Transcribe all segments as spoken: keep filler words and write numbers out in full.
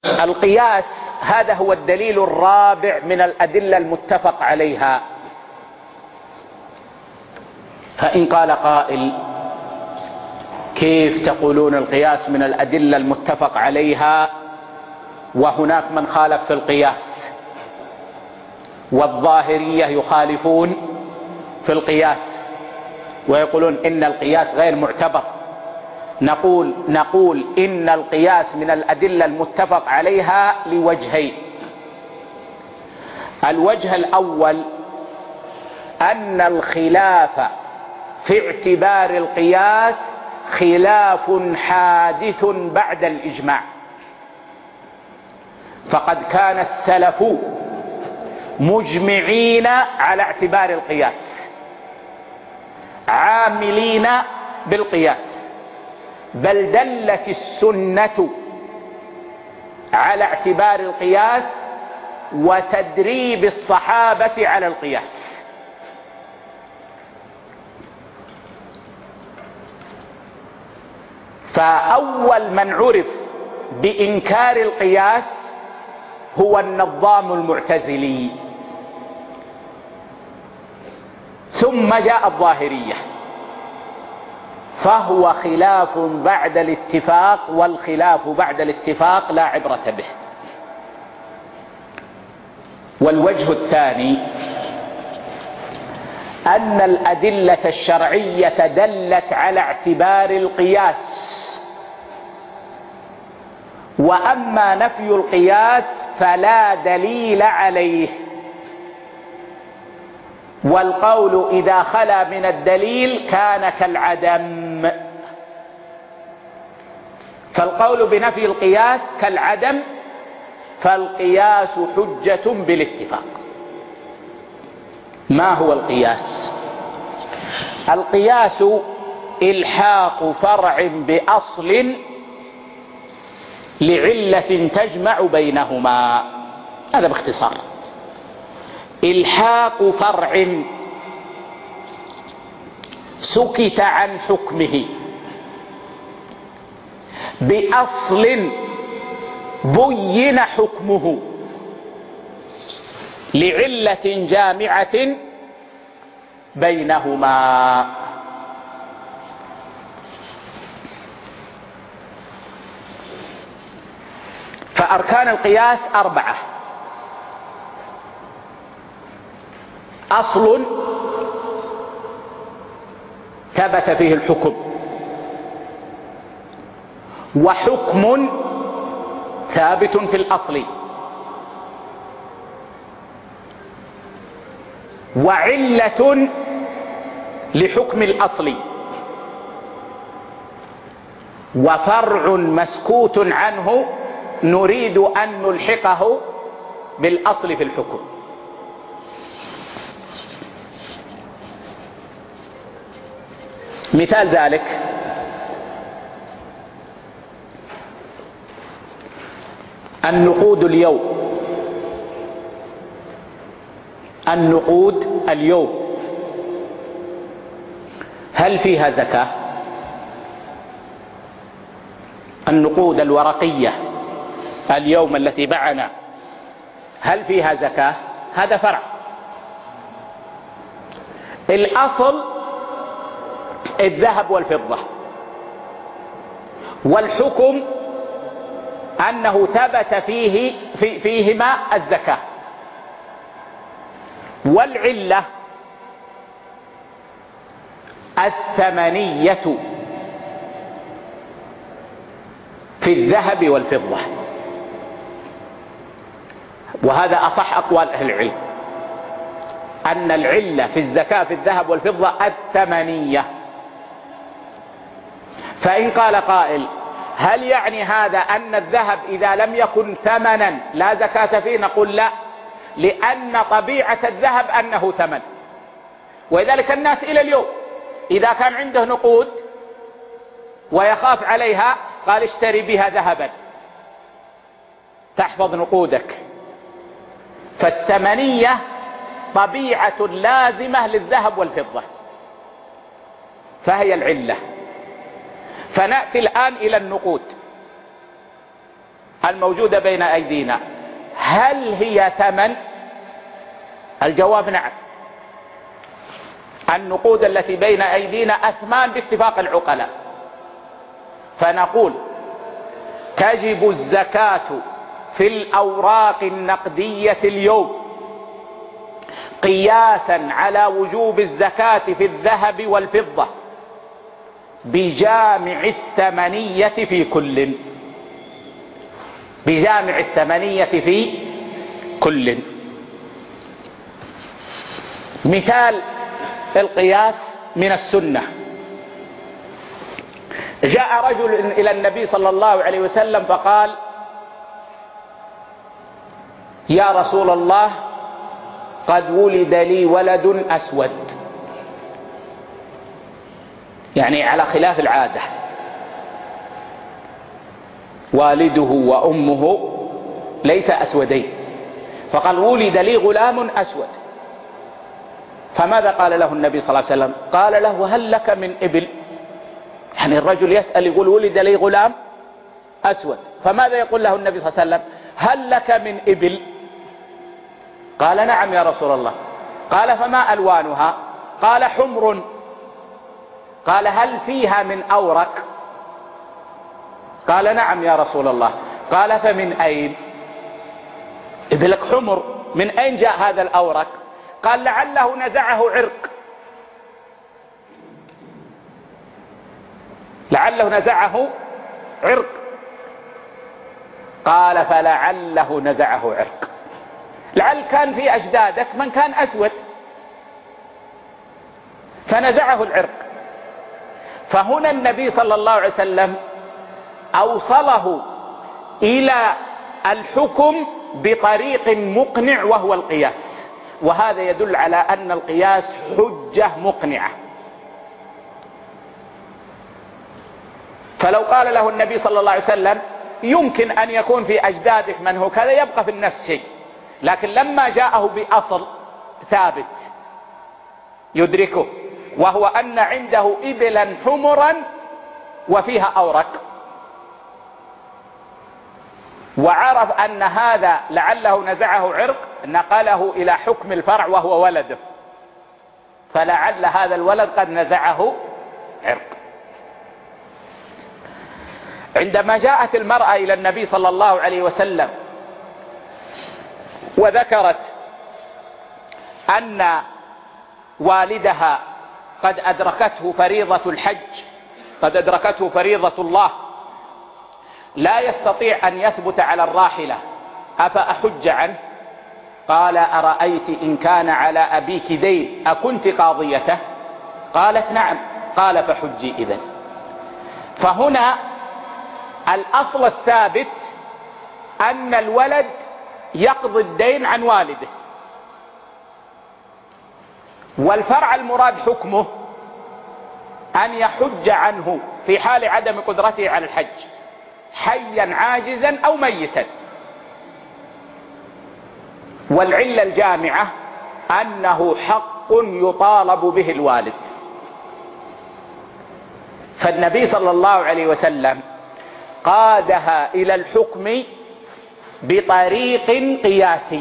القياس هذا هو الدليل الرابع من الأدلة المتفق عليها. فإن قال قائل: كيف تقولون القياس من الأدلة المتفق عليها وهناك من خالف في القياس، والظاهرية يخالفون في القياس ويقولون إن القياس غير معتبر؟ نقول نقول إن القياس من الأدلة المتفق عليها لوجهين. الوجه الأول أن الخلاف في اعتبار القياس خلاف حادث بعد الإجماع، فقد كان السلف مجمعين على اعتبار القياس عاملين بالقياس، بل دلت السنة على اعتبار القياس وتدريب الصحابة على القياس. فأول من عرف بإنكار القياس هو النظام المعتزلي، ثم جاء الظاهرية، فهو خلاف بعد الاتفاق، والخلاف بعد الاتفاق لا عبرة به. والوجه الثاني أن الأدلة الشرعية دلت على اعتبار القياس، وأما نفي القياس فلا دليل عليه، والقول إذا خلا من الدليل كان كالعدم. فالقول بنفي القياس كالعدم، فالقياس حجة بالاتفاق. ما هو القياس؟ القياس إلحاق فرع بأصل لعلة تجمع بينهما، هذا باختصار. إلحاق فرع سكت عن حكمه بأصل بين حكمه لعلة جامعة بينهما. فأركان القياس أربعة: أصل ثبت فيه الحكم، وحكم ثابت في الأصل، وعلة لحكم الأصل، وفرع مسكوت عنه نريد أن نلحقه بالأصل في الحكم. مثال ذلك: النقود اليوم، النقود اليوم هل فيها زكاة؟ النقود الورقية اليوم التي بعنا هل فيها زكاة؟ هذا فرع. الأصل الذهب والفضة، والحكم أنه ثبت فيه في فيهما الزكاة، والعلة الثمنية في الذهب والفضة. وهذا أصح أقوال أهل العلم، أن العلة في الزكاة في الذهب والفضة الثمنية. فإن قال قائل: هل يعني هذا أن الذهب إذا لم يكن ثمنا لا زكاة فيه؟ نقول لا، لأن طبيعة الذهب أنه ثمن. ولذلك الناس إلى اليوم إذا كان عنده نقود ويخاف عليها قال: اشتري بها ذهبا تحفظ نقودك. فالثمنية طبيعة لازمة للذهب والفضة، فهي العلة. فنأتي الآن إلى النقود. الموجودة بين أيدينا هل هي ثمن؟ الجواب نعم. النقود التي بين أيدينا أثمان باتفاق العقلاء. فنقول تجب الزكاة في الأوراق النقدية اليوم قياسا على وجوب الزكاة في الذهب والفضة بجامع الثمنية في كل بجامع الثمنية في كل. مثال القياس من السنة: جاء رجل إلى النبي صلى الله عليه وسلم فقال: يا رسول الله، قد ولد لي ولد أسود، يعني على خلاف العادة، والده وأمه ليس أسودين، فقال: ولد لي غلام أسود. فماذا قال له النبي صلى الله عليه وسلم؟ قال له: هل لك من إبل؟ يعني الرجل يسأل يقول: ولد لي غلام أسود، فماذا يقول له النبي صلى الله عليه وسلم؟ هل لك من إبل؟ قال: نعم يا رسول الله. قال: فما ألوانها؟ قال: حمر. قال: هل فيها من أورق؟ قال: نعم يا رسول الله. قال: فمن أين؟ إبلك حمر، من أين جاء هذا الأورق؟ قال: لعله نزعه عرق، لعله نزعه عرق. قال: فلعله نزعه عرق، لعل كان في أجدادك من كان أسود فنزعه العرق. فهنا النبي صلى الله عليه وسلم أوصله إلى الحكم بطريق مقنع وهو القياس، وهذا يدل على أن القياس حجة مقنعة. فلو قال له النبي صلى الله عليه وسلم: يمكن أن يكون في أجدادك من هو كذا، يبقى في النفس شيء، لكن لما جاءه بأصل ثابت يدركه، وهو أن عنده إبلا حمرا وفيها أورق، وعرف أن هذا لعله نزعه عرق، نقله إلى حكم الفرع وهو ولده، فلعل هذا الولد قد نزعه عرق. عندما جاءت المرأة إلى النبي صلى الله عليه وسلم وذكرت أن والدها قد أدركته فريضة الحج، قد أدركته فريضة الله، لا يستطيع أن يثبت على الراحلة، أفأحج عنه؟ قال: أرأيت إن كان على أبيك دين أكنت قاضيته؟ قالت: نعم. قال: فحجي إذن. فهنا الأصل الثابت أن الولد يقضي الدين عن والده، والفرع المراد حكمه أن يحج عنه في حال عدم قدرته على الحج، حيا عاجزا أو ميتا. والعلة الجامعة أنه حق يطالب به الوالد. فالنبي صلى الله عليه وسلم قادها إلى الحكم بطريق قياسي،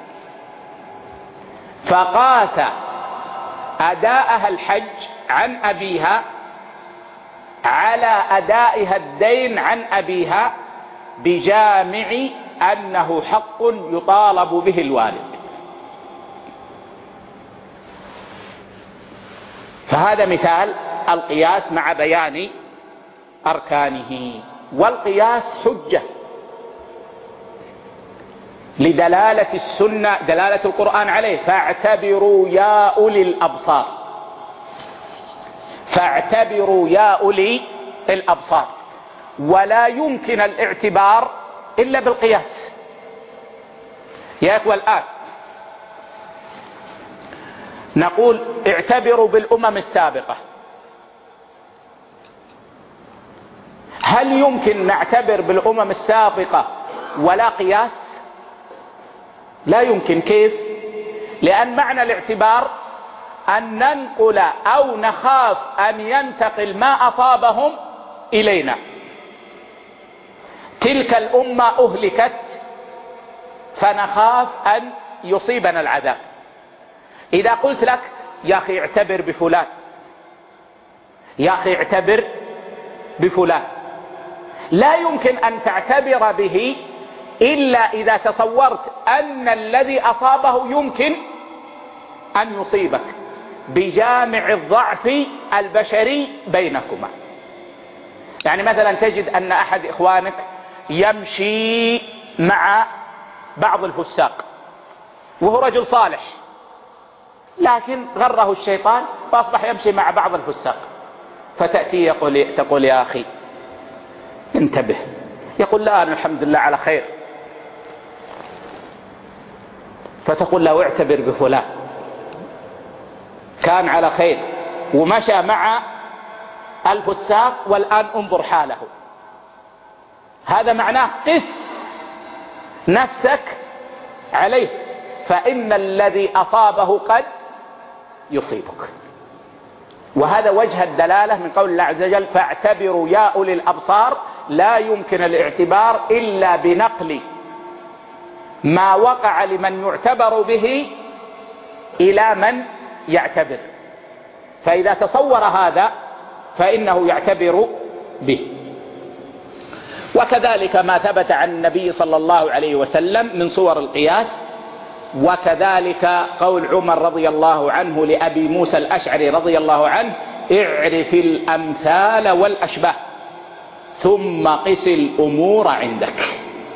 فقاس أداءها الحج عن أبيها على أدائها الدين عن أبيها بجامع أنه حق يطالب به الوالد. فهذا مثال القياس مع بيان أركانه. والقياس حجة لدلالة السنة، دلالة القرآن عليه: فاعتبروا يا أولي الأبصار، فاعتبروا يا أولي الأبصار. ولا يمكن الاعتبار إلا بالقياس. يا أخوة، الآن نقول اعتبروا بالأمم السابقة، هل يمكن نعتبر بالأمم السابقة ولا قياس؟ لا يمكن. كيف؟ لأن معنى الاعتبار أن ننقل أو نخاف أن ينتقل ما أصابهم إلينا. تلك الأمة أهلكت فنخاف أن يصيبنا العذاب. إذا قلت لك يا أخي اعتبر بفلان، يا أخي اعتبر بفلان، لا يمكن أن تعتبر به إلا إذا تصورت أن الذي أصابه يمكن أن يصيبك بجامع الضعف البشري بينكما. يعني مثلا تجد أن أحد إخوانك يمشي مع بعض الفساق وهو رجل صالح، لكن غره الشيطان فأصبح يمشي مع بعض الفساق، فتأتي يقول تقول يا أخي انتبه، يقول لا أنا الحمد لله على خير، فتقول له اعتبر بفلان كان على خير ومشى مع الفساق والآن انظر حاله. هذا معناه قس نفسك عليه، فإن الذي أصابه قد يصيبك. وهذا وجه الدلالة من قول الله عز وجل فاعتبروا يا أولي الأبصار. لا يمكن الاعتبار إلا بنقل ما وقع لمن يعتبر به إلى من يعتبر، فإذا تصور هذا فإنه يعتبر به. وكذلك ما ثبت عن النبي صلى الله عليه وسلم من صور القياس، وكذلك قول عمر رضي الله عنه لأبي موسى الأشعري رضي الله عنه اعرف الأمثال والأشباه ثم قس الأمور عندك.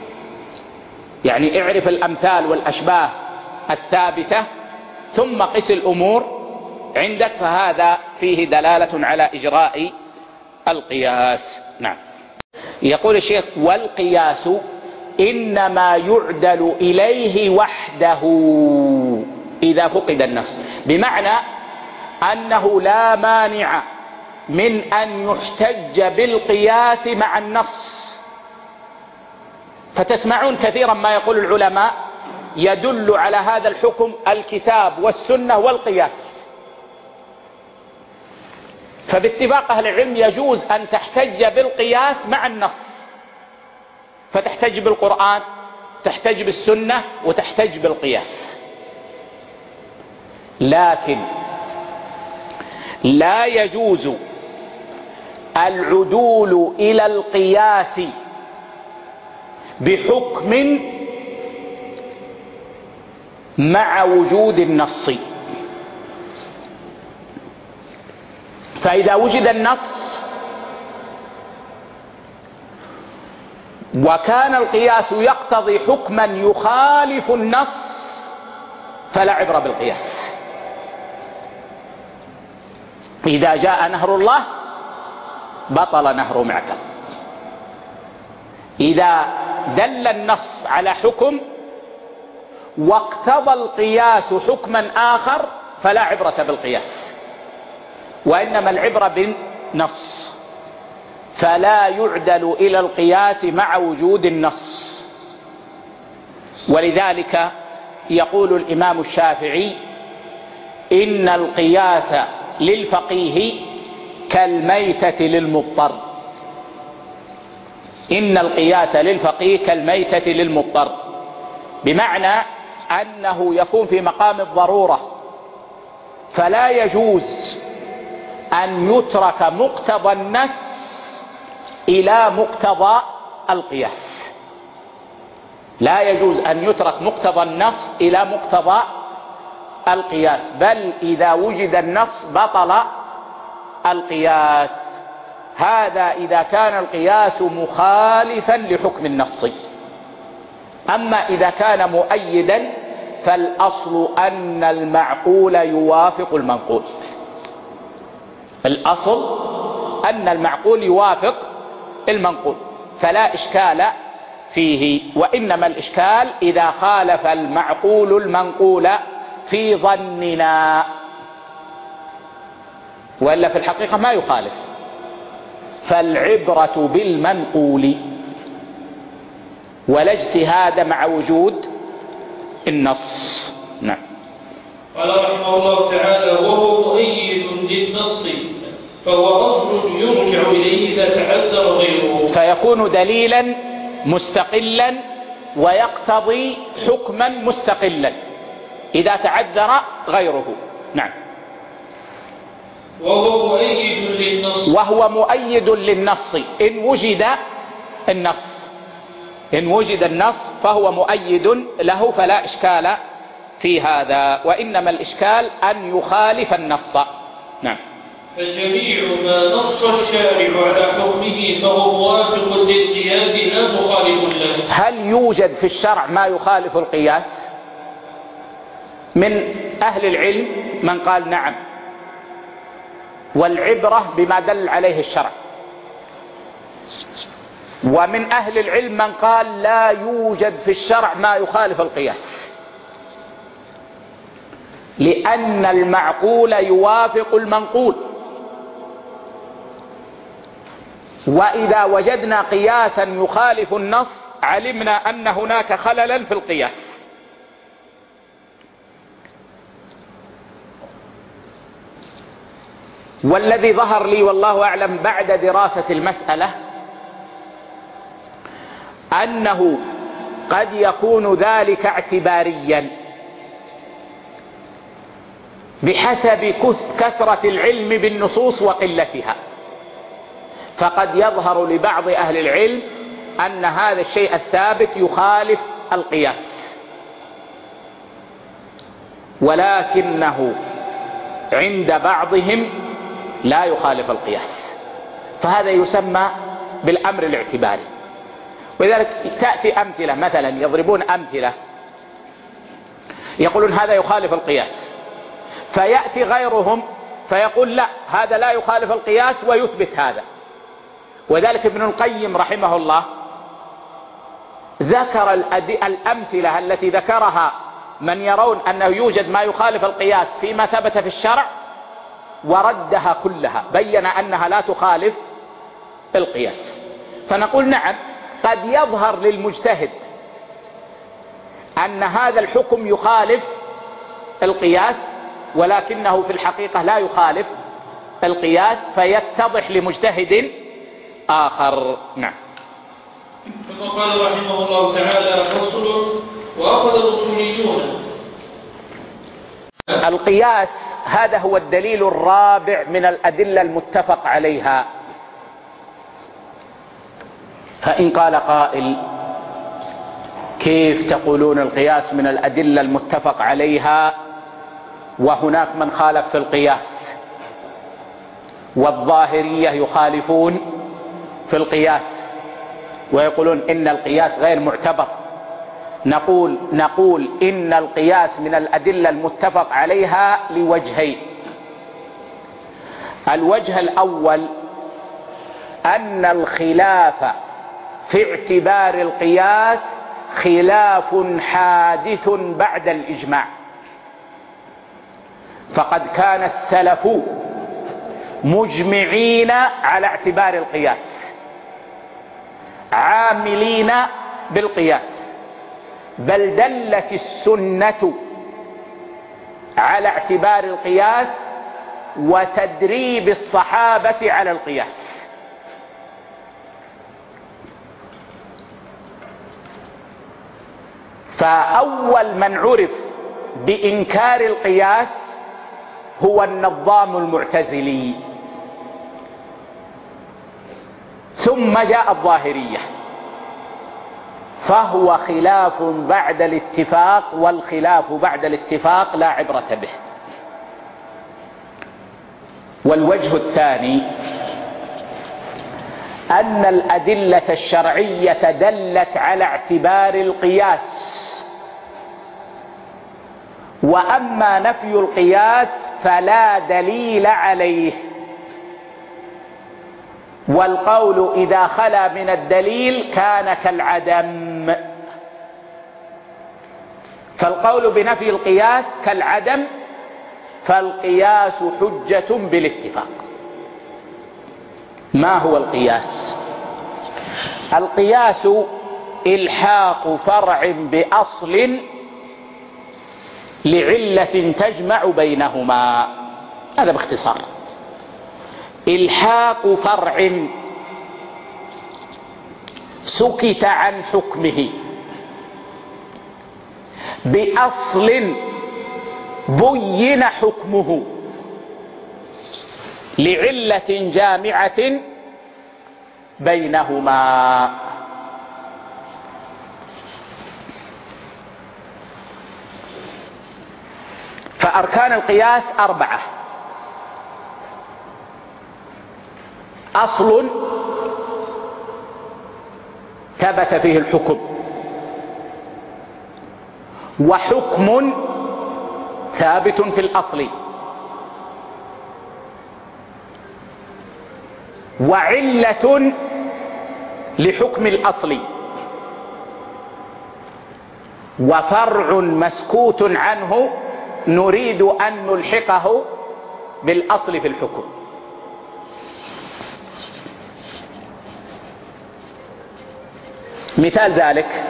يعني اعرف الأمثال والأشباه الثابتة ثم قس الأمور عندك، فهذا فيه دلالة على إجراء القياس. نعم. يقول الشيخ والقياس إنما يعدل إليه وحده إذا فقد النص، بمعنى أنه لا مانع من أن يحتج بالقياس مع النص. فتسمعون كثيرا ما يقول العلماء يدل على هذا الحكم الكتاب والسنة والقياس. فباتفاق أهل العلم يجوز أن تحتج بالقياس مع النص، فتحتج بالقرآن، تحتج بالسنة، وتحتج بالقياس. لكن لا يجوز العدول إلى القياس بحكم مع وجود النص. فإذا وجد النص وكان القياس يقتضي حكما يخالف النص فلا عبرة بالقياس. إذا جاء نهر الله بطل نهر معكم. إذا دل النص على حكم واقتضى القياس حكما آخر فلا عبرة بالقياس، وإنما العبرة بالنص. فلا يعدل إلى القياس مع وجود النص. ولذلك يقول الإمام الشافعي إن القياس للفقيه كالميتة للمضطر. إن القياس للفقيه كالميتة للمضطر، بمعنى أنه يكون في مقام الضرورة، فلا يجوز أن يترك مقتضى النص إلى مقتضى القياس. لا يجوز أن يترك مقتضى النص إلى مقتضى القياس، بل إذا وجد النص بطل القياس. هذا إذا كان القياس مخالفا لحكم النص. أما إذا كان مؤيدا فالأصل أن المعقول يوافق المنقول. الأصل أن المعقول يوافق المنقول، فلا إشكال فيه. وإنما الإشكال إذا خالف المعقول المنقول في ظننا، وإلا في الحقيقة ما يخالف. فالعبرة بالمنقول ولا اجتهاد مع وجود النص. نعم. قال رحمه الله تعالى وهو مؤيد للنص فهو أصل يرجع إليه إذا تعذر غيره، فيكون دليلا مستقلا ويقتضي حكما مستقلا إذا تعذر غيره. نعم. وهو مؤيد للنص وهو مؤيد للنص إن وجد النص إن وجد النص فهو مؤيد له، فلا إشكال في هذا، وإنما الإشكال أن يخالف النص. نعم. فجميع ما نص الشارع على حكمه فهو موافق للقياس لا مخالف له. هل يوجد في الشرع ما يخالف القياس؟ من أهل العلم من قال نعم، والعبرة بما دل عليه الشرع، ومن أهل العلم من قال لا يوجد في الشرع ما يخالف القياس، لأن المعقول يوافق المنقول، وإذا وجدنا قياسا يخالف النص علمنا أن هناك خللا في القياس. والذي ظهر لي والله أعلم بعد دراسة المسألة أنه قد يكون ذلك اعتباريا بحسب كثرة العلم بالنصوص وقلتها، فقد يظهر لبعض أهل العلم أن هذا الشيء الثابت يخالف القياس، ولكنه عند بعضهم لا يخالف القياس، فهذا يسمى بالأمر الاعتباري. ولذلك تأتي أمثلة، مثلا يضربون أمثلة يقولون هذا يخالف القياس، فيأتي غيرهم فيقول لا هذا لا يخالف القياس ويثبت هذا. وذلك ابن القيم رحمه الله ذكر الأمثلة التي ذكرها من يرون أنه يوجد ما يخالف القياس فيما ثبت في الشرع، وردها كلها، بين أنها لا تخالف القياس. فنقول نعم، قد يظهر للمجتهد أن هذا الحكم يخالف القياس، ولكنه في الحقيقة لا يخالف القياس، فيتضح لمجتهد آخر. نعم. ثم قال رحمه الله تعالى: فصل. وأخذ الأصوليون القياس هذا هو الدليل الرابع من الأدلة المتفق عليها. فإن قال قائل كيف تقولون القياس من الأدلة المتفق عليها وهناك من خالف في القياس، والظاهرية يخالفون في القياس ويقولون إن القياس غير معتبر؟ نقول نقول إن القياس من الأدلة المتفق عليها لوجهين. الوجه الأول أن الخلاف في اعتبار القياس خلاف حادث بعد الإجماع، فقد كان السلف مجمعين على اعتبار القياس، عاملين بالقياس، بل دلت السنة على اعتبار القياس وتدريب الصحابة على القياس. فأول من عرف بإنكار القياس هو النظام المعتزلي، ثم جاء الظاهرية، فهو خلاف بعد الاتفاق، والخلاف بعد الاتفاق لا عبرة به. والوجه الثاني أن الأدلة الشرعية دلت على اعتبار القياس، وأما نفي القياس فلا دليل عليه، والقول إذا خلا من الدليل كان كالعدم. فالقول بنفي القياس كالعدم، فالقياس حجة بالاتفاق. ما هو القياس؟ القياس إلحاق فرع بأصل لعلة تجمع بينهما، هذا باختصار. إلحاق فرع سكت عن حكمه بأصل بين حكمه لعلة جامعة بينهما. فأركان القياس أربعة: أصل ثبت فيه الحكم، وحكم ثابت في الأصل، وعلة لحكم الأصل، وفرع مسكوت عنه نريد أن نلحقه بالأصل في الحكم. مثال ذلك: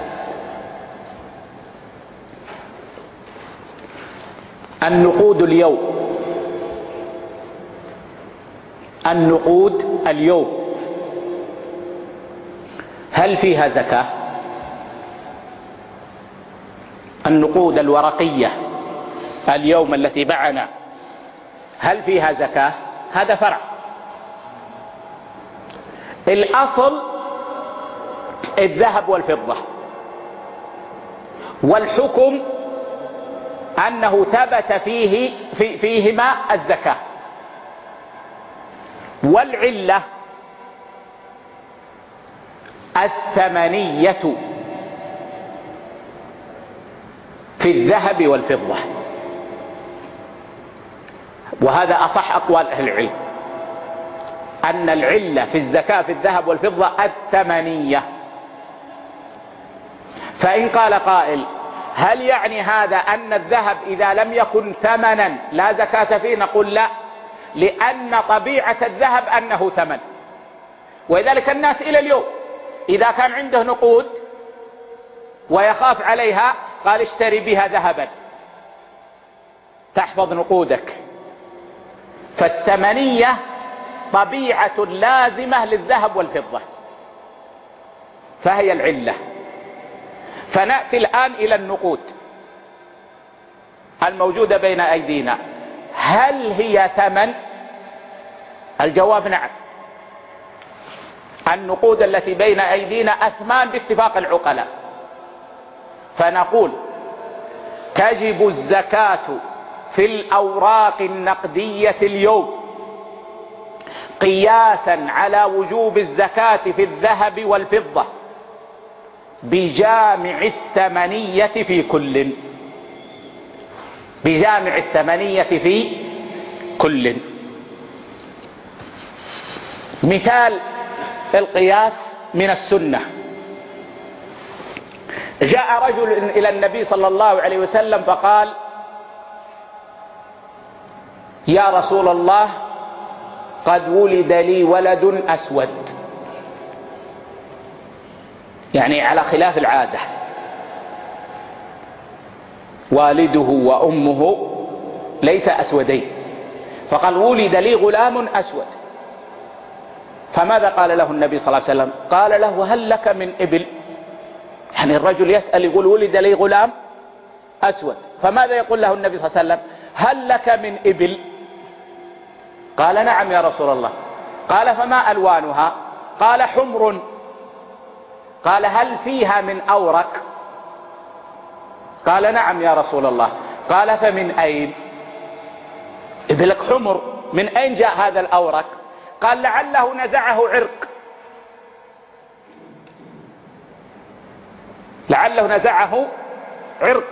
النقود اليوم، النقود اليوم هل فيها زكاة؟ النقود الورقية اليوم التي معنا هل فيها زكاة؟ هذا فرع. الأصل الذهب والفضة، والحكم أنه ثبت فيه في فيهما الزكاة، والعلة الثمنية في الذهب والفضة. وهذا أصح أقوال أهل العلم، أن العلة في الزكاة في الذهب والفضة الثمنية. فإن قال قائل: هل يعني هذا أن الذهب إذا لم يكن ثمنا لا زكاة فيه؟ نقول لا، لأن طبيعة الذهب أنه ثمن. ولذلك الناس إلى اليوم إذا كان عنده نقود ويخاف عليها قال: اشتري بها ذهبا تحفظ نقودك. فالثمنية طبيعة لازمة للذهب والفضة، فهي العلة. فنأتي الآن إلى النقود الموجودة بين أيدينا، هل هي ثمن؟ الجواب نعم. النقود التي بين أيدينا أثمان باتفاق العقلاء. فنقول: تجب الزكاة في الأوراق النقدية اليوم قياسا على وجوب الزكاة في الذهب والفضة بجامع الثمنية في كل، بجامع الثمنية في كل. مثال القياس من السنة: جاء رجل إلى النبي صلى الله عليه وسلم فقال: يا رسول الله، قد ولد لي ولد أسود، يعني على خلاف العادة، والده وأمه ليس أسودين، فقال: ولد لي غلام أسود. فماذا قال له النبي صلى الله عليه وسلم؟ قال له: هل لك من إبل؟ يعني الرجل يسأل يقول: ولد لي غلام أسود. فماذا يقول له النبي صلى الله عليه وسلم؟ هل لك من إبل؟ قال: نعم يا رسول الله. قال: فما ألوانها؟ قال: حمر. قال: هل فيها من أورق؟ قال: نعم يا رسول الله. قال: فمن أين؟ إبلك حمر، من أين جاء هذا الأورق؟ قال: لعله نزعه عرق، لعله نزعه عرق.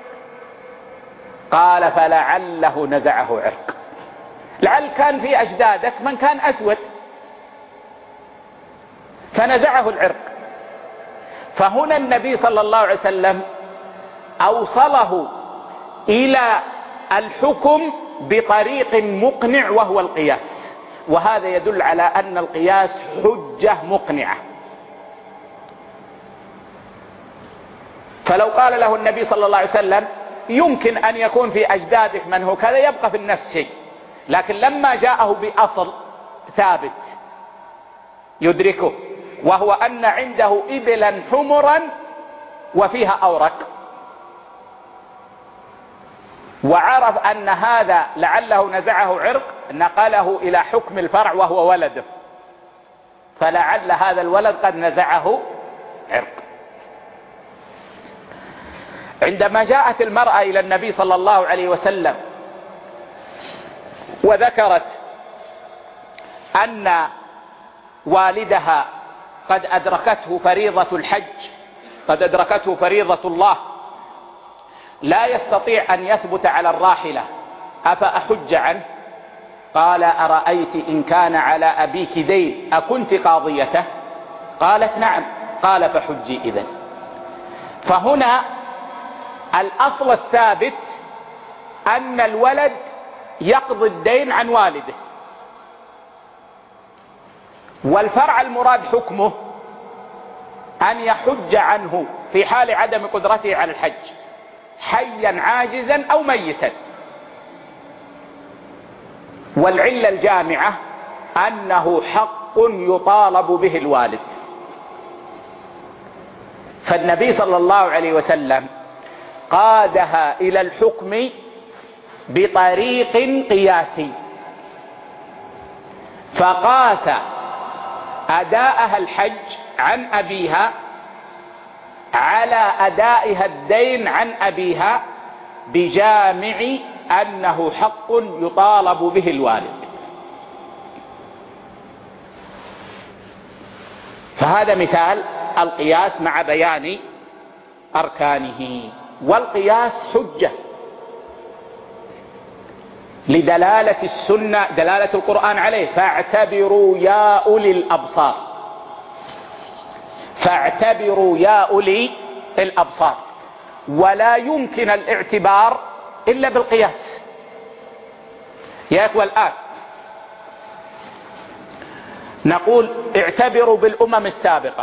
قال: فلعله نزعه عرق، لعل كان في أجدادك من كان أسود فنزعه العرق. فهنا النبي صلى الله عليه وسلم أوصله إلى الحكم بطريق مقنع وهو القياس، وهذا يدل على أن القياس حجة مقنعة. فلو قال له النبي صلى الله عليه وسلم: يمكن أن يكون في أجدادك من هو كذا، يبقى في النفس شيء، لكن لما جاءه بأصل ثابت يدركه وهو أن عنده إبلا حمرا وفيها أورق، وعرف أن هذا لعله نزعه عرق، نقله إلى حكم الفرع وهو ولده، فلعل هذا الولد قد نزعه عرق. عندما جاءت المرأة إلى النبي صلى الله عليه وسلم وذكرت أن والدها قد أدركته فريضة الحج، قد أدركته فريضة الله، لا يستطيع أن يثبت على الراحلة، أفأحج عنه؟ قال أرأيت إن كان على أبيك دين أكنت قاضيته؟ قالت نعم. قال فحجي إذن. فهنا الأصل الثابت أن الولد يقضي الدين عن والده، والفرع المراد حكمه أن يحج عنه في حال عدم قدرته على الحج، حيا عاجزا أو ميتا. والعلة الجامعة أنه حق يطالب به الوالد. فالنبي صلى الله عليه وسلم قادها إلى الحكم بطريق قياسي، فقاس أداءها الحج عن أبيها على أدائها الدين عن أبيها، بجامع أنه حق يطالب به الوالد. فهذا مثال القياس مع بيان أركانه. والقياس حجة لدلالة السنة، دلالة القرآن عليه، فاعتبروا يا أولي الأبصار، فاعتبروا يا أولي الأبصار. ولا يمكن الاعتبار إلا بالقياس. يا إخوة الآن نقول اعتبروا بالأمم السابقة،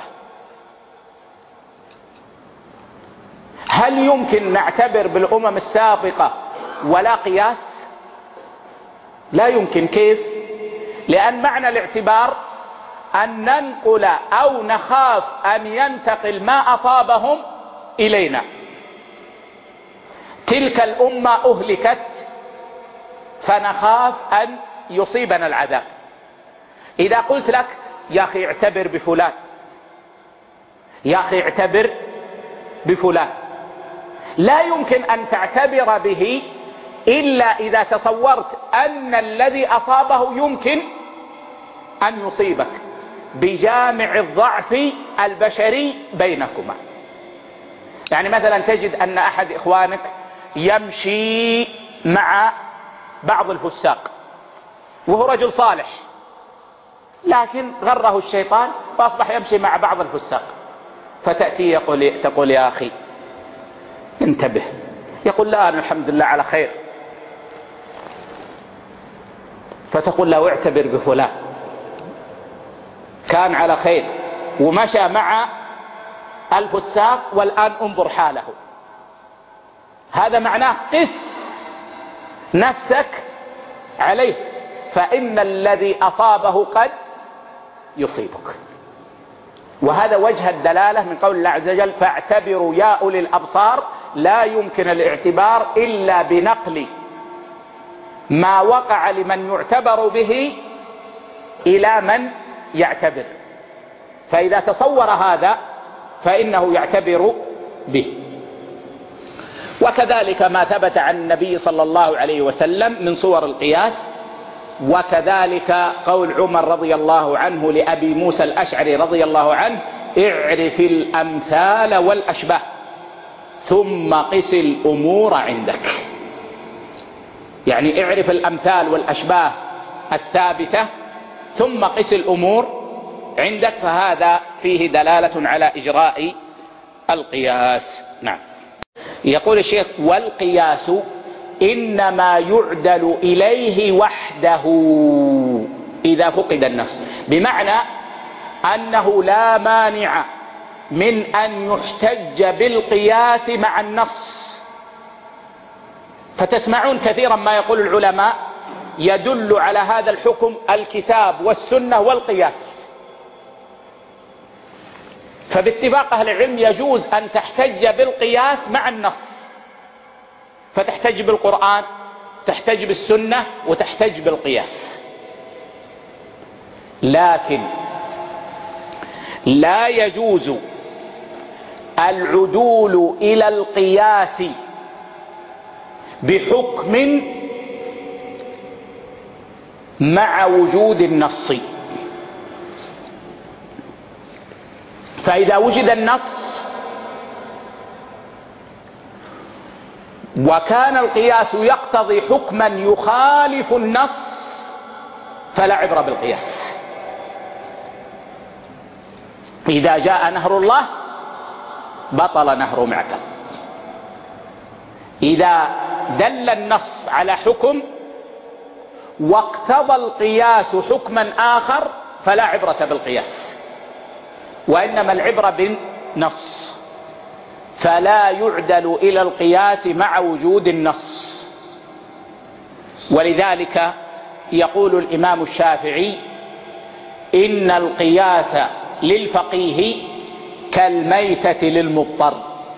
هل يمكن نعتبر بالأمم السابقة ولا قياس؟ لا يمكن. كيف؟ لأن معنى الاعتبار أن ننقل أو نخاف أن ينتقل ما أصابهم إلينا. تلك الأمة أهلكت فنخاف أن يصيبنا العذاب. إذا قلت لك يا أخي اعتبر بفلان، يا أخي اعتبر بفلان، لا يمكن أن تعتبر به إلا إذا تصورت أن الذي أصابه يمكن أن يصيبك، بجامع الضعف البشري بينكما. يعني مثلا تجد أن أحد إخوانك يمشي مع بعض الفساق وهو رجل صالح، لكن غره الشيطان فأصبح يمشي مع بعض الفساق، فتأتي يقول تقول يا أخي انتبه، يقول لا أنا الحمد لله على خير، فتقول له اعتبر بفلان كان على خير ومشى مع الفساق والآن انظر حاله. هذا معناه قس نفسك عليه، فإن الذي أصابه قد يصيبك. وهذا وجه الدلالة من قول الله عز وجل فاعتبروا يا أولي الأبصار. لا يمكن الاعتبار إلا بنقل ما وقع لمن يعتبر به إلى من يعتبر، فإذا تصور هذا فإنه يعتبر به. وكذلك ما ثبت عن النبي صلى الله عليه وسلم من صور القياس، وكذلك قول عمر رضي الله عنه لأبي موسى الأشعري رضي الله عنه اعرف الأمثال والأشباه ثم قس الأمور عندك. يعني اعرف الأمثال والأشباه الثابتة ثم قس الأمور عندك، فهذا فيه دلالة على إجراء القياس. نعم. يقول الشيخ والقياس إنما يعدل إليه وحده إذا فقد النص، بمعنى أنه لا مانع من أن يحتج بالقياس مع النص. فتسمعون كثيرا ما يقول العلماء يدل على هذا الحكم الكتاب والسنة والقياس، فباتفاق أهل العلم يجوز أن تحتج بالقياس مع النص، فتحتج بالقرآن، تحتج بالسنة، وتحتج بالقياس. لكن لا يجوز العدول إلى القياس بحكم مع وجود النص. فإذا وجد النص وكان القياس يقتضي حكما يخالف النص فلا عبرة بالقياس. إذا جاء نهر الله بطل نهر معكم. إذا دل النص على حكم واقتضى القياس حكما آخر فلا عبرة بالقياس، وإنما العبرة بالنص، فلا يعدل إلى القياس مع وجود النص. ولذلك يقول الإمام الشافعي: إن القياس للفقيه كالميتة للمضطر.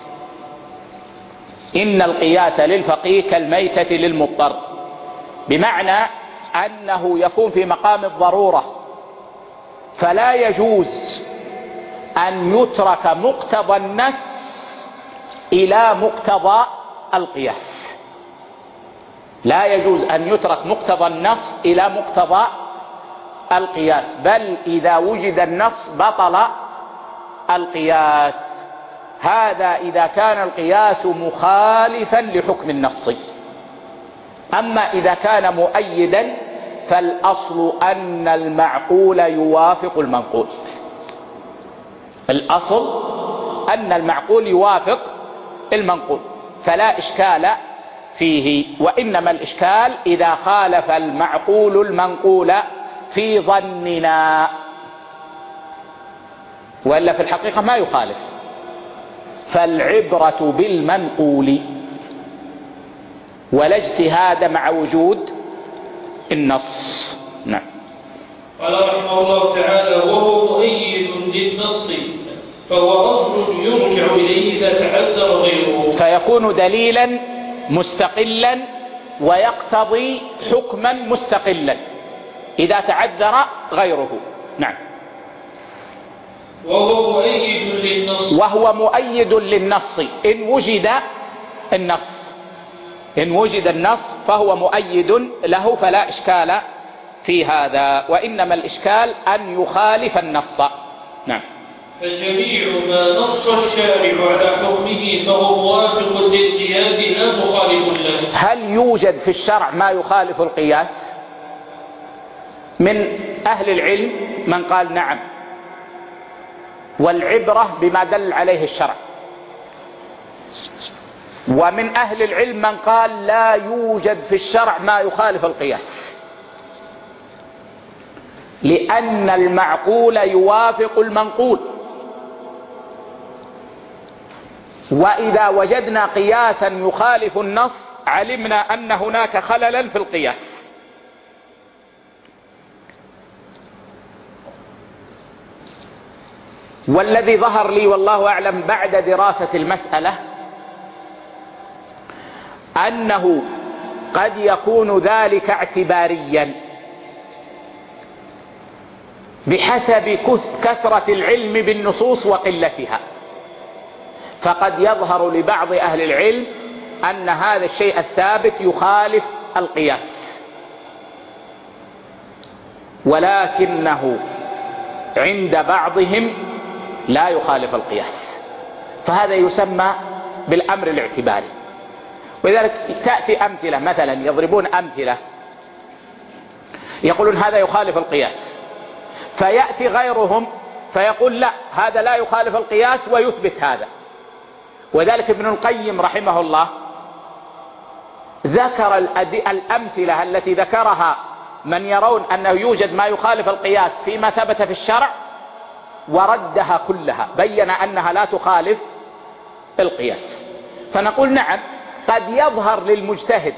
إن القياس للفقيه كالميتة للمضطر، بمعنى أنه يكون في مقام الضرورة، فلا يجوز أن يترك مقتضى النص إلى مقتضى القياس. لا يجوز أن يترك مقتضى النص إلى مقتضى القياس، بل إذا وجد النص بطل القياس. هذا إذا كان القياس مخالفا لحكم النص. أما إذا كان مؤيدا فالأصل أن المعقول يوافق المنقول. الأصل أن المعقول يوافق المنقول، فلا إشكال فيه. وإنما الإشكال إذا خالف المعقول المنقول في ظننا، وإلا في الحقيقة ما يخالف. فالعبرة بالمنقول ولا اجتهاد مع وجود النص. نعم. قال رحمه الله تعالى: وهو مؤيد للنص فهو أصل يرجع إليه إذا تعذر غيره، فيكون دليلا مستقلا ويقتضي حكما مستقلا إذا تعذر غيره. نعم. وهو مؤيد للنص وهو مؤيد للنص إن وجد النص. إن وجد النص فهو مؤيد له، فلا إشكال في هذا، وإنما الإشكال أن يخالف النص. نعم. فجميع ما نص الشارع على حكمه فهو موافق للقياس لا مخالف له. هل يوجد في الشرع ما يخالف القياس؟ من أهل العلم من قال نعم، والعبرة بما دل عليه الشرع. ومن أهل العلم من قال لا يوجد في الشرع ما يخالف القياس، لأن المعقول يوافق المنقول. وإذا وجدنا قياسا يخالف النص علمنا أن هناك خللا في القياس. والذي ظهر لي والله أعلم بعد دراسة المسألة أنه قد يكون ذلك اعتباريا بحسب كثرة العلم بالنصوص وقلتها. فقد يظهر لبعض أهل العلم أن هذا الشيء الثابت يخالف القياس، ولكنه عند بعضهم لا يخالف القياس، فهذا يسمى بالأمر الاعتباري. ولذلك تأتي أمثلة، مثلا يضربون أمثلة يقولون هذا يخالف القياس، فيأتي غيرهم فيقول لا هذا لا يخالف القياس ويثبت هذا. وذلك ابن القيم رحمه الله ذكر الأمثلة التي ذكرها من يرون أنه يوجد ما يخالف القياس فيما ثبت في الشرع، وردها كلها، بين أنها لا تخالف القياس. فنقول نعم، قد يظهر للمجتهد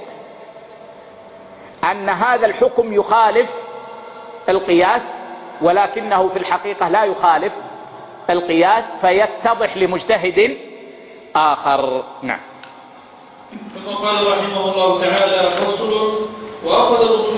أن هذا الحكم يخالف القياس، ولكنه في الحقيقة لا يخالف القياس فيتضح لمجتهد آخر. نعم. ثم قال رحمه الله تعالى: فصل: وأخذ